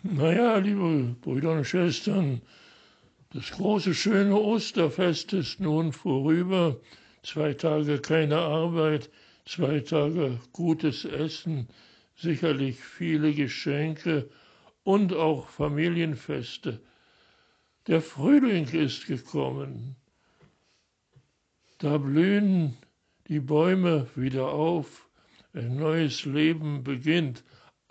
Naja, liebe Brüder und Schwestern, das große, schöne Osterfest ist nun vorüber. 2 Tage keine Arbeit, 2 Tage gutes Essen, sicherlich viele Geschenke und auch Familienfeste. Der Frühling ist gekommen. Da blühen die Bäume wieder auf, ein neues Leben beginnt.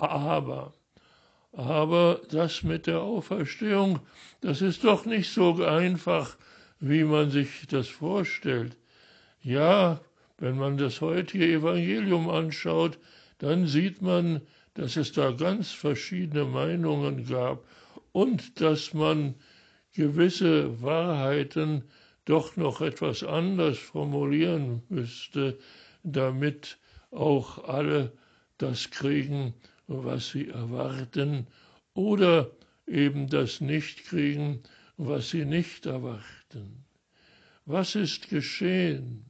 Aber das mit der Auferstehung, das ist doch nicht so einfach, wie man sich das vorstellt. Ja, wenn man das heutige Evangelium anschaut, dann sieht man, dass es da ganz verschiedene Meinungen gab und dass man gewisse Wahrheiten doch noch etwas anders formulieren müsste, damit auch alle das kriegen, was sie erwarten, oder eben das nicht kriegen, was sie nicht erwarten. Was ist geschehen?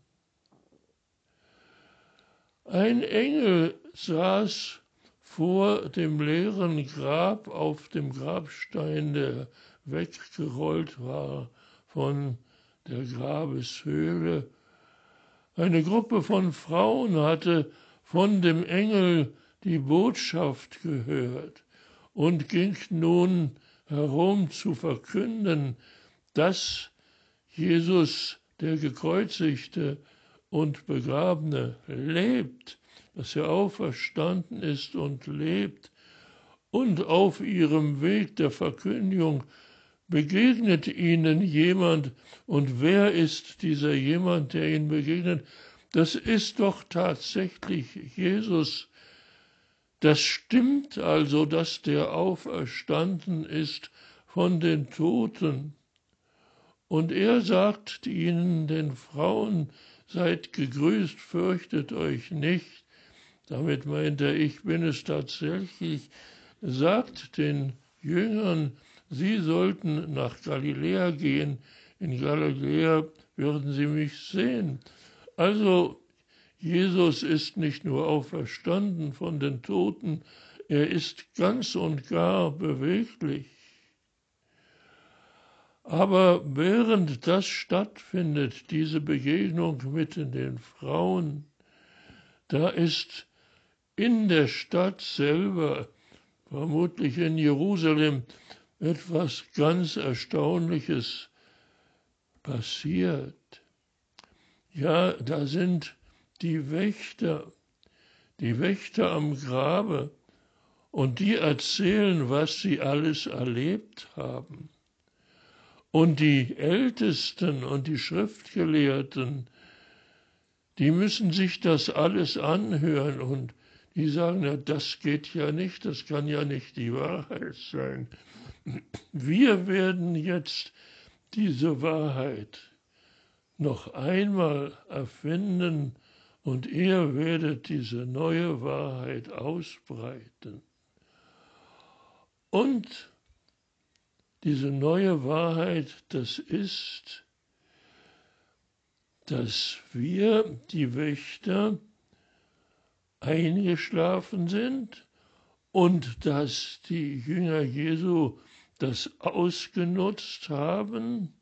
Ein Engel saß vor dem leeren Grab auf dem Grabstein, der weggerollt war von der Grabeshöhle. Eine Gruppe von Frauen hatte von dem Engel die Botschaft gehört und ging nun herum zu verkünden, dass Jesus, der Gekreuzigte und Begrabene, lebt, dass er auferstanden ist und lebt. Und auf ihrem Weg der Verkündigung begegnet ihnen jemand. Und wer ist dieser jemand, der ihnen begegnet? Das ist doch tatsächlich Jesus. Das stimmt also, dass der auferstanden ist von den Toten. Und er sagt ihnen, den Frauen, seid gegrüßt, fürchtet euch nicht. Damit meint er, ich bin es tatsächlich. Sagt den Jüngern, sie sollten nach Galiläa gehen. In Galiläa würden sie mich sehen. Also Jesus ist nicht nur auferstanden von den Toten, er ist ganz und gar beweglich. Aber während das stattfindet, diese Begegnung mit den Frauen, da ist in der Stadt selber, vermutlich in Jerusalem, etwas ganz Erstaunliches passiert. Ja, da sind die Wächter am Grabe, und die erzählen, was sie alles erlebt haben. Und die Ältesten und die Schriftgelehrten, die müssen sich das alles anhören und die sagen, ja, das geht ja nicht, das kann ja nicht die Wahrheit sein. Wir werden jetzt diese Wahrheit noch einmal erfinden und ihr werdet diese neue Wahrheit ausbreiten. Und diese neue Wahrheit, das ist, dass wir, die Wächter, eingeschlafen sind und dass die Jünger Jesu das ausgenutzt haben,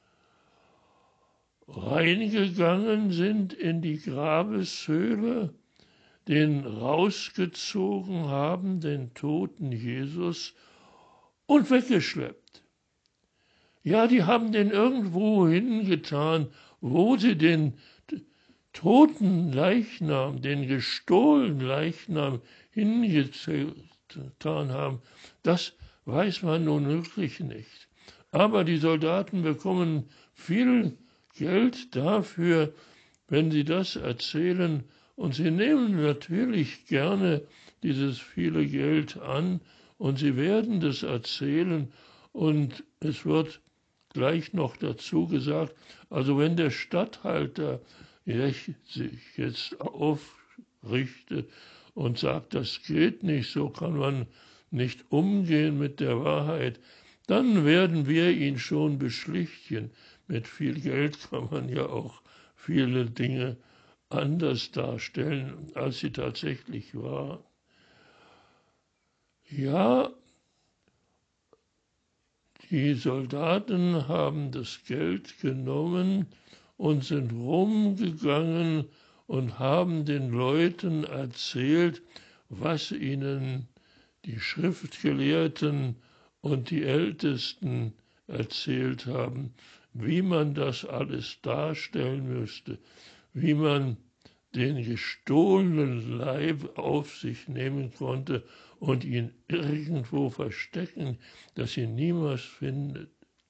reingegangen sind in die Grabeshöhle, den rausgezogen haben, den toten Jesus, und weggeschleppt. Ja, die haben den irgendwo hingetan, wo sie den toten Leichnam, den gestohlenen Leichnam hingetan haben. Das weiß man nun wirklich nicht. Aber die Soldaten bekommen viel Geld dafür, wenn sie das erzählen. Und sie nehmen natürlich gerne dieses viele Geld an und sie werden das erzählen. Und es wird gleich noch dazu gesagt, also wenn der Statthalter sich jetzt aufrichtet und sagt, das geht nicht, so kann man nicht umgehen mit der Wahrheit, dann werden wir ihn schon beschlichtigen. Mit viel Geld kann man ja auch viele Dinge anders darstellen, als sie tatsächlich waren. Ja, Die Soldaten haben das Geld genommen und sind rumgegangen und haben den Leuten erzählt, was ihnen die Schriftgelehrten und die Ältesten erzählt haben, wie man das alles darstellen müsste, wie man den gestohlenen Leib auf sich nehmen konnte und ihn irgendwo verstecken, dass ihn niemals findet.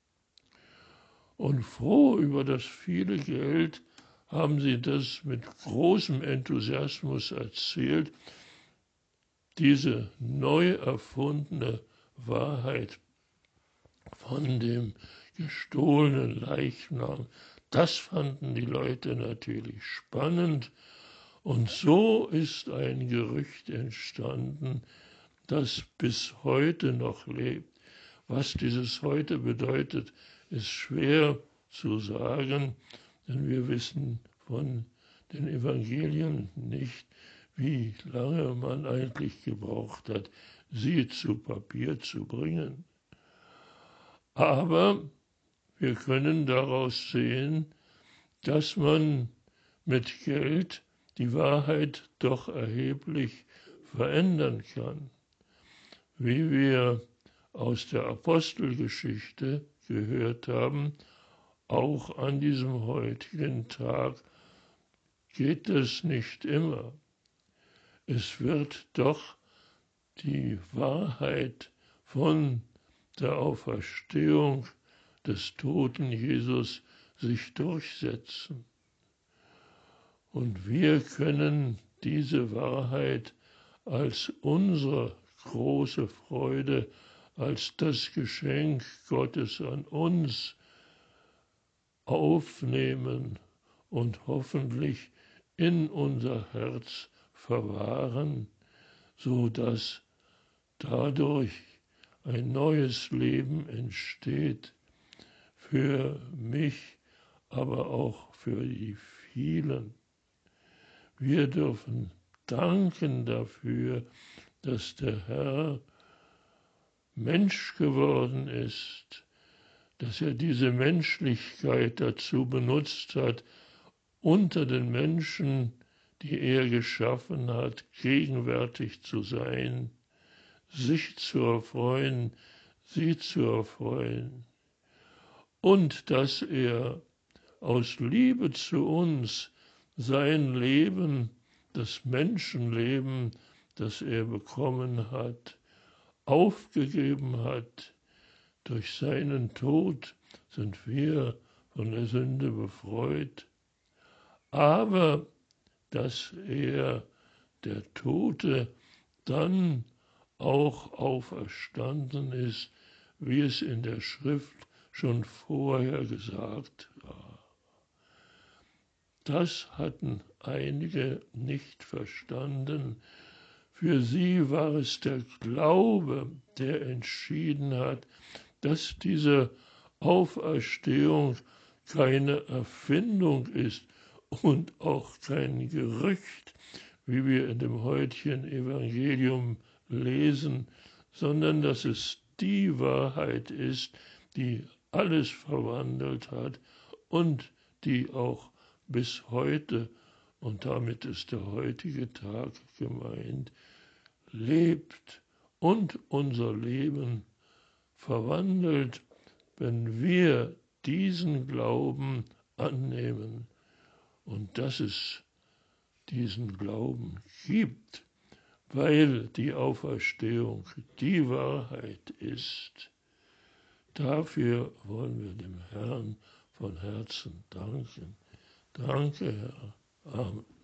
Und froh über das viele Geld haben sie das mit großem Enthusiasmus erzählt, diese neu erfundene Wahrheit von dem gestohlenen Leichnam. Das fanden die Leute natürlich spannend. Und so ist ein Gerücht entstanden, das bis heute noch lebt. Was dieses heute bedeutet, ist schwer zu sagen, denn wir wissen von den Evangelien nicht, wie lange man eigentlich gebraucht hat, sie zu Papier zu bringen. Aber wir können daraus sehen, dass man mit Geld die Wahrheit doch erheblich verändern kann. Wie wir aus der Apostelgeschichte gehört haben, auch an diesem heutigen Tag geht es nicht immer. Es wird doch die Wahrheit von der Auferstehung des toten Jesus sich durchsetzen. Und wir können diese Wahrheit als unsere große Freude, als das Geschenk Gottes an uns aufnehmen und hoffentlich in unser Herz verwahren, so dass dadurch ein neues Leben entsteht für mich, aber auch für die vielen. Wir dürfen danken dafür, dass der Herr Mensch geworden ist, dass er diese Menschlichkeit dazu benutzt hat, unter den Menschen, die er geschaffen hat, gegenwärtig zu sein, sich zu erfreuen, sie zu erfreuen. Und dass er aus Liebe zu uns sein Leben, das Menschenleben, das er bekommen hat, aufgegeben hat. Durch seinen Tod sind wir von der Sünde befreit. Aber dass er, der Tote, dann auch auferstanden ist, wie es in der Schrift schon vorher gesagt war. Das hatten einige nicht verstanden. Für sie war es der Glaube, der entschieden hat, dass diese Auferstehung keine Erfindung ist und auch kein Gerücht, wie wir in dem heutigen Evangelium lesen, sondern dass es die Wahrheit ist, die alles verwandelt hat und die auch bis heute, und damit ist der heutige Tag gemeint, lebt und unser Leben verwandelt, wenn wir diesen Glauben annehmen und dass es diesen Glauben gibt, weil die Auferstehung die Wahrheit ist. Dafür wollen wir dem Herrn von Herzen danken. Danke, Herr. Amen.